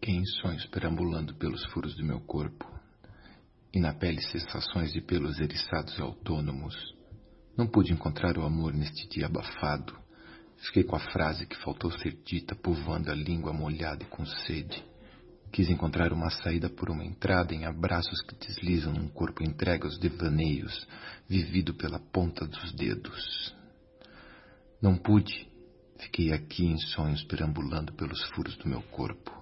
Fiquei em sonhos perambulando pelos furos do meu corpo, e na pele sensações de pelos eriçados e autônomos. Não pude encontrar o amor neste dia abafado. Fiquei com a frase que faltou ser dita, povoando a língua molhada e com sede. Quis encontrar uma saída por uma entrada em abraços que deslizam num corpo entregue aos devaneios, vivido pela ponta dos dedos. Não pude. Fiquei aqui em sonhos perambulando pelos furos do meu corpo.